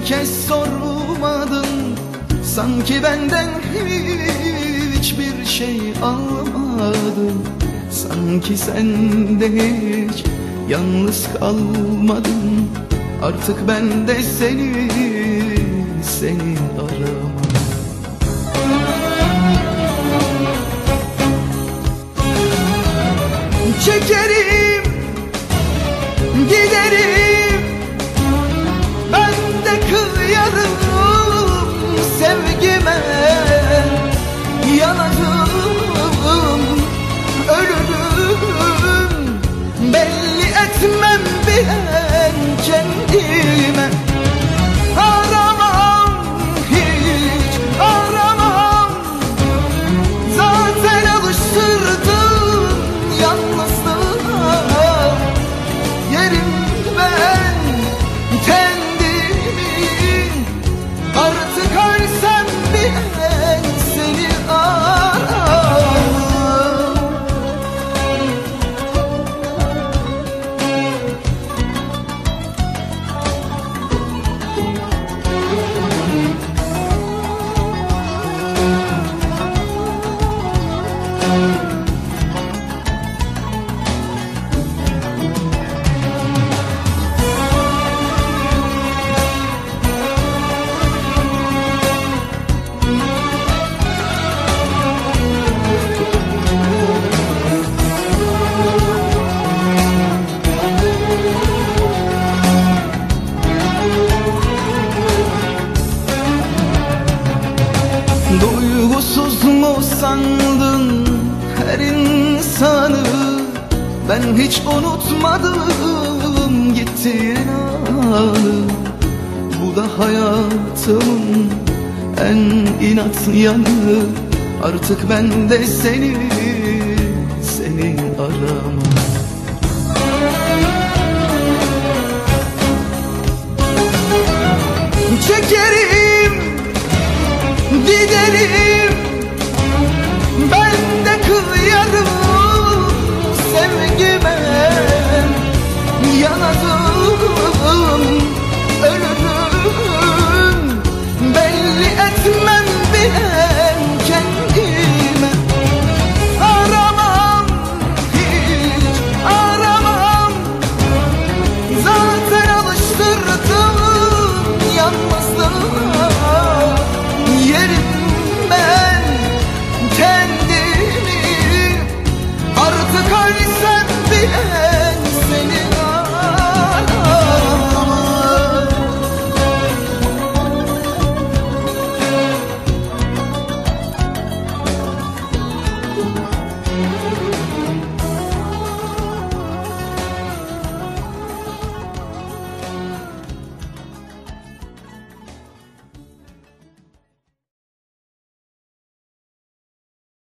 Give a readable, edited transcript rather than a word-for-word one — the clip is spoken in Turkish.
kez sormadın, sanki benden hiçbir şey almadın. Sanki sen de hiç yalnız kalmadın. Artık ben de seni aramam. Çekerim, giderim, ben de kıyarım sevgime. Yanarım, ölürüm, belli etmem bile kendime. Aramam, hiç aramam, zaten alıştırdım yalnızlığa. Yerim ben kendimi, artık ölsem bile seni aramam. Duygusuz mu sandın her insanı? Ben hiç unutmadım gittiğin anı. Bu da hayatımın en inat yanı. Artık ben de seni aramam. Çekerim,